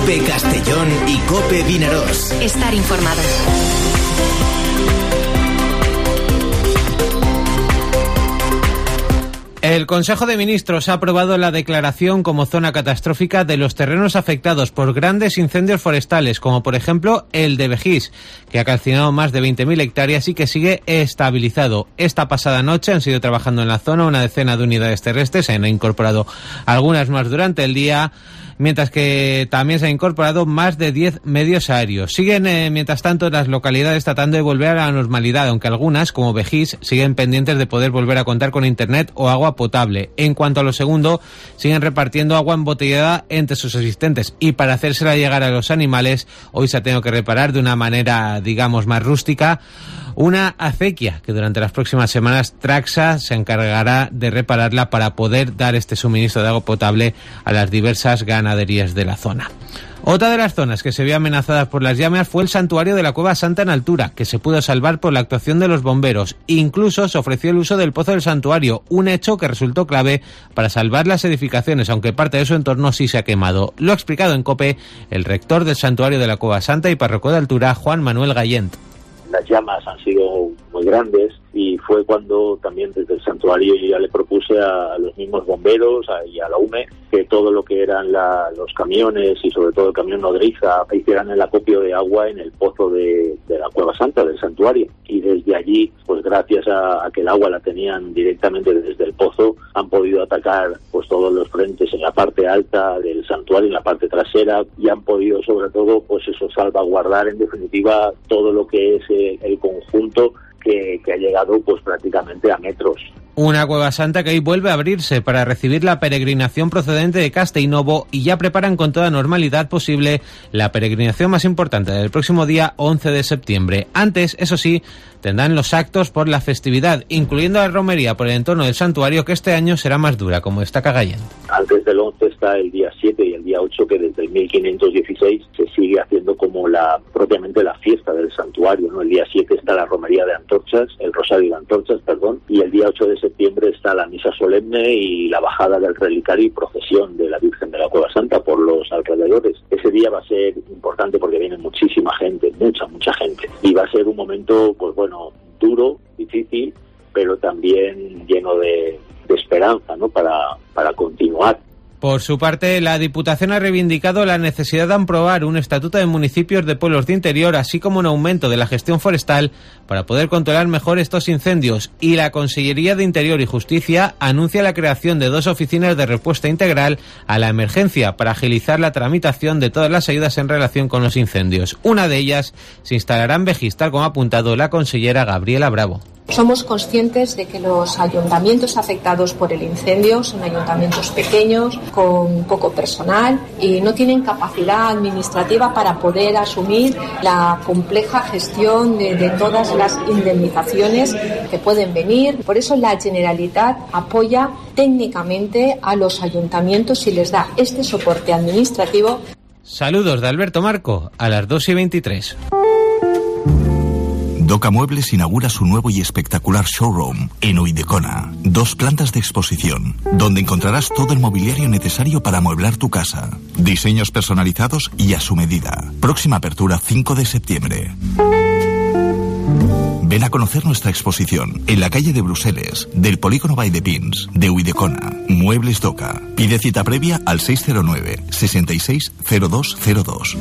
COPE Castellón y COPE Vinaròs. Estar informado. El Consejo de Ministros ha aprobado la declaración como zona catastrófica de los terrenos afectados por grandes incendios forestales, como por ejemplo el de Begís, que ha calcinado más de 20.000 hectáreas y que sigue estabilizado. Esta pasada noche han sido trabajando en la zona una decena de unidades terrestres, se han incorporado algunas más durante el día, mientras que también se han incorporado más de 10 medios aéreos. Siguen, mientras tanto, las localidades tratando de volver a la normalidad, aunque algunas, como Begís, siguen pendientes de poder volver a contar con internet o agua potable. En cuanto a lo segundo, siguen repartiendo agua embotellada entre sus asistentes y para hacérsela llegar a los animales, hoy se ha tenido que reparar de una manera, digamos, más rústica, una acequia que durante las próximas semanas Traxa se encargará de repararla para poder dar este suministro de agua potable a las diversas ganaderías de la zona. Otra de las zonas que se vio amenazadas por las llamas fue el santuario de la Cueva Santa en Altura, que se pudo salvar por la actuación de los bomberos. Incluso se ofreció el uso del pozo del santuario, un hecho que resultó clave para salvar las edificaciones, aunque parte de su entorno sí se ha quemado. Lo ha explicado en COPE el rector del santuario de la Cueva Santa y párroco de Altura, Juan Manuel Gallent. Las llamas han sido muy grandes y fue cuando también desde el santuario yo ya le propuse a los mismos bomberos y a la UME que todo lo que eran los camiones y sobre todo el camión nodriza hicieran el acopio de agua en el pozo de la Cueva Santa, del santuario. Y desde allí, pues gracias a que el agua la tenían directamente desde el pozo, han podido atacar pues todos los frentes en la parte alta del santuario, en la parte trasera, y han podido sobre todo pues eso, salvaguardar en definitiva todo lo que es el conjunto que ha llegado pues prácticamente a metros. Una Cueva Santa que hoy vuelve a abrirse para recibir la peregrinación procedente de Castellnovo y ya preparan con toda normalidad posible la peregrinación más importante del próximo día 11 de septiembre. Antes, eso sí, tendrán los actos por la festividad, incluyendo la romería por el entorno del santuario, que este año será más dura, como destaca Gallent. Antes del 11 está el día 7 y el día 8, que desde el 1516 se sigue haciendo como propiamente la fiesta del santuario, ¿no? El día 7 está la romería de antorchas, el rosario de antorchas, y el día 8 de septiembre está la misa solemne y la bajada del relicario y procesión de la Virgen de la Cueva Santa por los alrededores. Ese día va a ser importante porque viene muchísima gente, mucha gente, y va a ser un momento, pues bueno, duro, difícil, pero también lleno de esperanza, ¿no? Para continuar. Por su parte, la Diputación ha reivindicado la necesidad de aprobar un estatuto de municipios de pueblos de interior, así como un aumento de la gestión forestal para poder controlar mejor estos incendios. Y la Consellería de Interior y Justicia anuncia la creación de 2 oficinas de respuesta integral a la emergencia para agilizar la tramitación de todas las ayudas en relación con los incendios. Una de ellas se instalará en Begís, tal como ha apuntado la consellera Gabriela Bravo. Somos conscientes de que los ayuntamientos afectados por el incendio son ayuntamientos pequeños, con poco personal y no tienen capacidad administrativa para poder asumir la compleja gestión de todas las indemnizaciones que pueden venir. Por eso la Generalitat apoya técnicamente a los ayuntamientos y les da este soporte administrativo. Saludos de Alberto Marco a las 2:23. Doca Muebles inaugura su nuevo y espectacular showroom en Uidecona. 2 plantas de exposición, donde encontrarás todo el mobiliario necesario para amueblar tu casa. Diseños personalizados y a su medida. Próxima apertura 5 de septiembre. Ven a conocer nuestra exposición en la calle de Bruselas, del Polígono Vall de Pins, de Uidecona. Muebles Doca. Pide cita previa al 609 66 0202.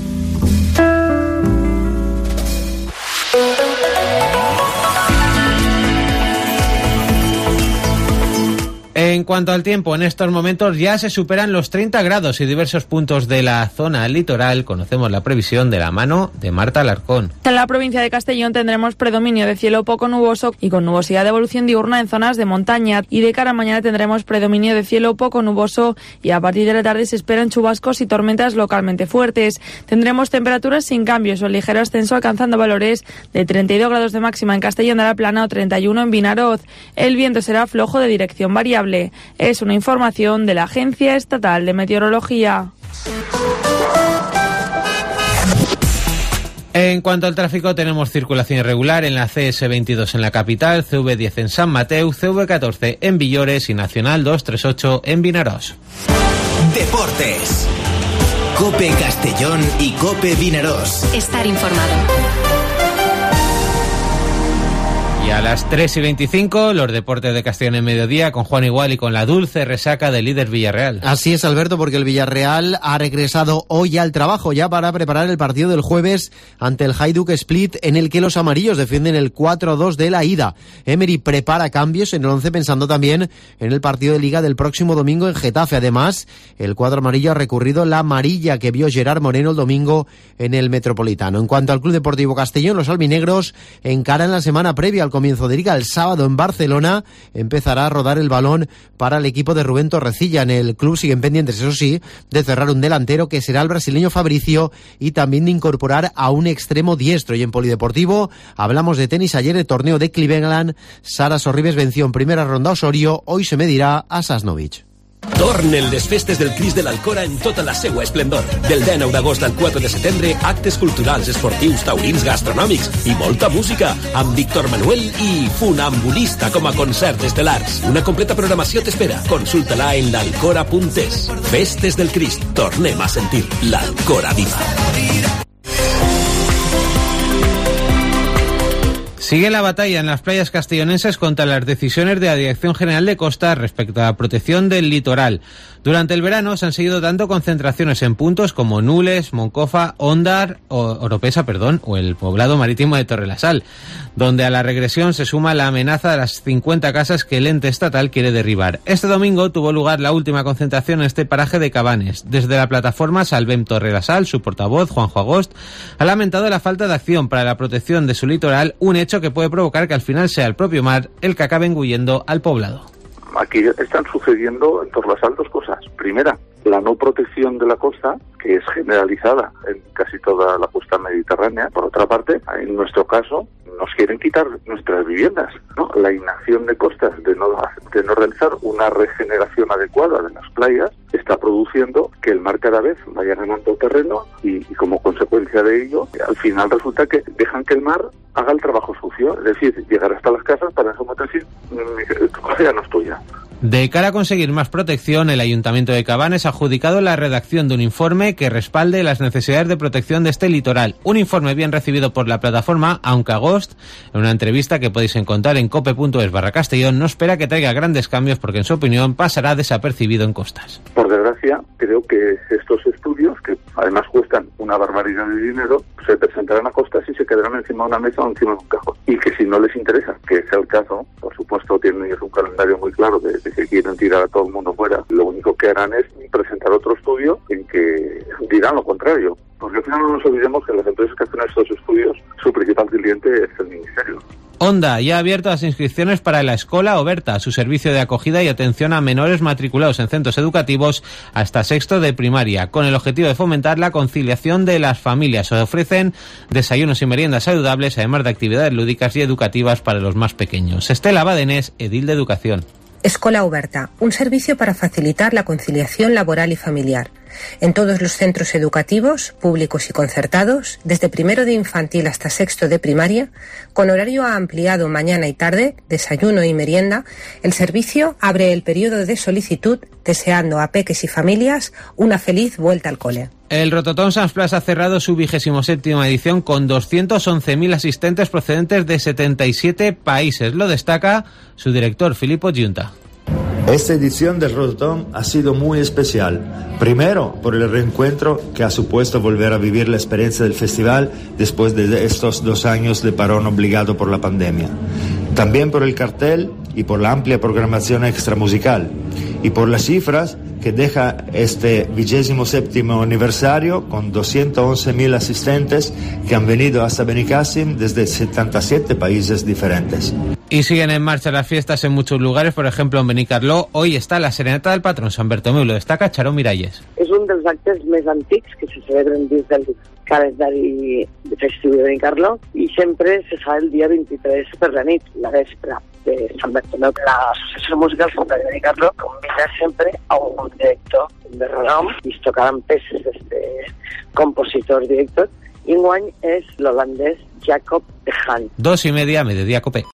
En cuanto al tiempo, en estos momentos ya se superan los 30 grados y diversos puntos de la zona litoral. Conocemos la previsión de la mano de Marta Alarcón. En la provincia de Castellón tendremos predominio de cielo poco nuboso y con nubosidad de evolución diurna en zonas de montaña. Y de cara a mañana tendremos predominio de cielo poco nuboso y a partir de la tarde se esperan chubascos y tormentas localmente fuertes. Tendremos temperaturas sin cambios o ligero ascenso, alcanzando valores de 32 grados de máxima en Castellón de la Plana o 31 en Vinaròs. El viento será flojo de dirección variable. Es una información de la Agencia Estatal de Meteorología. En cuanto al tráfico, tenemos circulación irregular en la CS22 en la capital, CV10 en San Mateu, CV14 en Villores y Nacional 238 en Vinaròs. Deportes. COPE Castellón y COPE Vinaròs. Estar informado. Y a las 3:25, los deportes de Castellón en mediodía, con Juan Igual y con la dulce resaca del líder Villarreal. Así es, Alberto, porque el Villarreal ha regresado hoy al trabajo ya para preparar el partido del jueves ante el Hajduk Split, en el que los amarillos defienden el 4-2 de la ida. Emery prepara cambios en el 11 pensando también en el partido de Liga del próximo domingo en Getafe. Además, el cuadro amarillo ha recurrido la amarilla que vio Gerard Moreno el domingo en el Metropolitano. En cuanto al Club Deportivo Castellón, los albinegros encaran la semana previa al comienzo de Liga. El sábado en Barcelona empezará a rodar el balón para el equipo de Rubén Torrecilla. En el club siguen pendientes, eso sí, de cerrar un delantero que será el brasileño Fabricio y también de incorporar a un extremo diestro. Y en polideportivo hablamos de tenis. Ayer el torneo de Cleveland, Sara Sorribes venció en primera ronda a Osorio. Hoy se medirá a Sasnovich. Tornen les festes del Crist de l'Alcora en tota la seua esplendor. Del 19 d'agost al 4 de setembre, actes culturals, esportius, taurins, gastronòmics i molta música, amb Víctor Manuel i Funambulista com a concerts estel·lars. Una completa programació t'espera. Consulta-la en l'alcora.es. Festes del Crist. Tornem a sentir l'Alcora viva. Sigue la batalla en las playas castellonenses contra las decisiones de la Dirección General de Costas respecto a la protección del litoral. Durante el verano se han seguido dando concentraciones en puntos como Nules, Moncofa, Ondar, Oropesa, o el poblado marítimo de Torrelasal, donde a la regresión se suma la amenaza de las 50 casas que el ente estatal quiere derribar. Este domingo tuvo lugar la última concentración en este paraje de Cabanes. Desde la plataforma Salvem Torrelasal, su portavoz, Juanjo Agost, ha lamentado la falta de acción para la protección de su litoral, un hecho que puede provocar que al final sea el propio mar el que acabe engullendo al poblado. Aquí están sucediendo en Torrelasal dos cosas. Primera, la no protección de la costa, que es generalizada en casi toda la costa mediterránea. Por otra parte, en nuestro caso, nos quieren quitar nuestras viviendas, ¿no? La inacción de costas de no realizar una regeneración adecuada de las playas está produciendo que el mar cada vez vaya ganando terreno y como consecuencia de ello, al final resulta que dejan que el mar haga el trabajo sucio, es decir, llegar hasta las casas para en decir, tu casa ya no es tuya. De cara a conseguir más protección, el Ayuntamiento de Cabanes ha adjudicado la redacción de un informe que respalde las necesidades de protección de este litoral. Un informe bien recibido por la plataforma, aunque Agost, en una entrevista que podéis encontrar en cope.es/Castellón, no espera que traiga grandes cambios porque, en su opinión, pasará desapercibido en costas. Por desgracia, creo que estos estudios, que además cuestan una barbaridad de dinero, se presentarán a costas y se quedarán encima de una mesa o encima de un cajón. Y que si no les interesa, que sea el caso, por supuesto tienen ellos un calendario muy claro de que quieren tirar a todo el mundo fuera, lo único que harán es presentar otro estudio en que dirán lo contrario. Porque al final no nos olvidemos que las empresas que hacen estos estudios, su principal cliente es el Ministerio. Onda ya ha abierto las inscripciones para la Escola Oberta, su servicio de acogida y atención a menores matriculados en centros educativos hasta sexto de primaria, con el objetivo de fomentar la conciliación de las familias. Se ofrecen desayunos y meriendas saludables, además de actividades lúdicas y educativas para los más pequeños. Estela Badenés, edil de Educación. Escola Oberta, un servicio para facilitar la conciliación laboral y familiar. En todos los centros educativos, públicos y concertados, desde primero de infantil hasta sexto de primaria, con horario ampliado mañana y tarde, desayuno y merienda, el servicio abre el periodo de solicitud deseando a peques y familias una feliz vuelta al cole. El Rototón Sans Place ha cerrado su 27ª edición con 211.000 asistentes procedentes de 77 países. Lo destaca su director, Filippo Giunta. Esta edición del Rototón ha sido muy especial. Primero, por el reencuentro que ha supuesto volver a vivir la experiencia del festival después de estos 2 años de parón obligado por la pandemia. También por el cartel y por la amplia programación extramusical. Y por las cifras que deja este 27º aniversario con 211.000 asistentes que han venido hasta Benicàssim desde 77 países diferentes. Y siguen en marcha las fiestas en muchos lugares, por ejemplo en Benicarló. Hoy está la serenata del patrón Sant Bartomeu, lo destaca Charo Miralles. És un dels actes més antics que se celebren dins del calendari festiu de Benicarló i sempre se fa el dia 23 per la nit, la vespre de Sant Bartomeu. L'Associació Musical Sant de Benicarló convida sempre a un director de renom i es tocaran peces d'este compositor director i enguany és l'holandès Jacob de Haan. 2:30, Mediodía Cope.